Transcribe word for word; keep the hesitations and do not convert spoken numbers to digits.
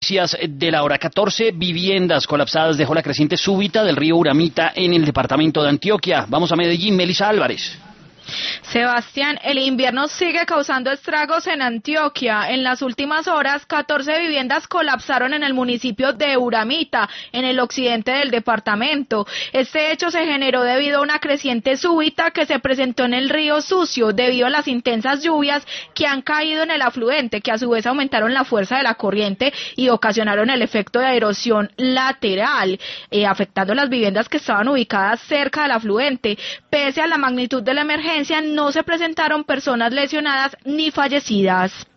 De la hora catorce, viviendas colapsadas dejó la creciente súbita del río Uramita en el departamento de Antioquia. Vamos a Medellín, Melissa Álvarez. Sebastián, el invierno sigue causando estragos en Antioquia. En las últimas horas, catorce viviendas colapsaron en el municipio de Uramita, en el occidente del departamento. Este hecho se generó debido a una creciente súbita que se presentó en el río Sucio, debido a las intensas lluvias que han caído en el afluente, que a su vez aumentaron la fuerza de la corriente y ocasionaron el efecto de erosión lateral, eh, afectando las viviendas que estaban ubicadas cerca del afluente. Pese a la magnitud de la emergencia, no se presentaron personas lesionadas ni fallecidas.